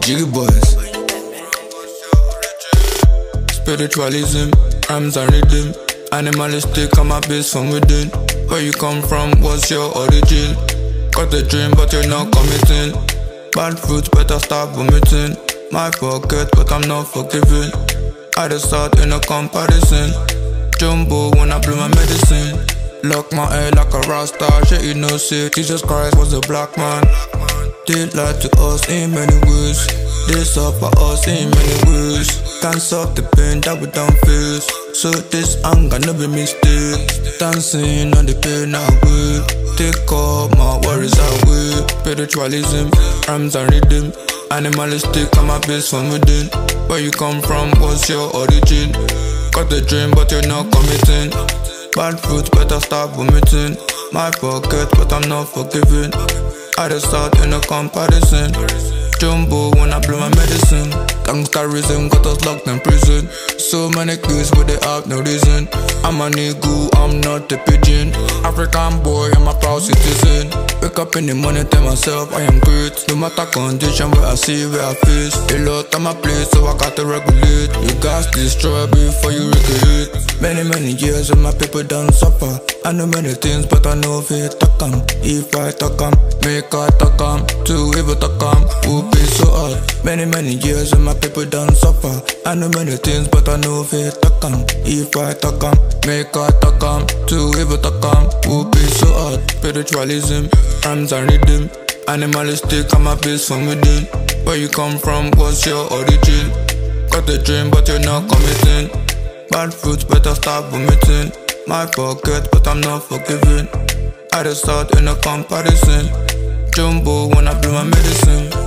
Jiggy boys. Spiritualism, rhymes and rhythm. Animalistic, I'm a beast from within. Where you come from, what's your origin? Got a dream, but you're not committing. Bad fruits, better start vomiting. Might forget, but I'm not forgiving. I just start in a comparison. Jumbo when I blow my medicine. Lock my head like a rasta. Shit, you know, say Jesus Christ was a black man. They lied to us in many ways. They suffer us in many ways. Can't solve the pain that we don't face. So this anger no be mistake. Dancing on the pain away. Take all my worries away. Spiritualism, rhymes and rhythm. Animalistic, I'm a beast from within. Where you come from, what's your origin? Got a dream, but you're not committing. Bad fruits, better start vomiting. Might forget, but I'm not forgiving. I just start in a comparison. Jumbo when I blow my medicine. Gangsterism got us locked in prison. So many kids but they have no reason. I'm a nigga, I'm not a pigeon. African boy, I'm a proud citizen. Wake up in the morning, tell myself I am great. No matter condition, where I see, where I face. A lot on my plate, so I got to regulate. You guys destroy before you recreate. Many years and my people done suffer. I know many things, but I know if it talk 'em. If I talk 'em, make I talk 'em. Too evil talk 'em, who be so hard. Many years and my people done suffer. I know many things, but I know if it talk 'em. If I talk 'em, make I talk 'em. Too evil talk 'em, who be so hard. Spiritualism, rhymes and rhythm. Animalistic, I'm a beast from within. Where you come from, what's your origin? Got a dream, but you're not committing. Bad fruits, better start vomiting. Might forget, but I'm not forgiving. I just start in a comparison. Jumbo when I blow my medicine.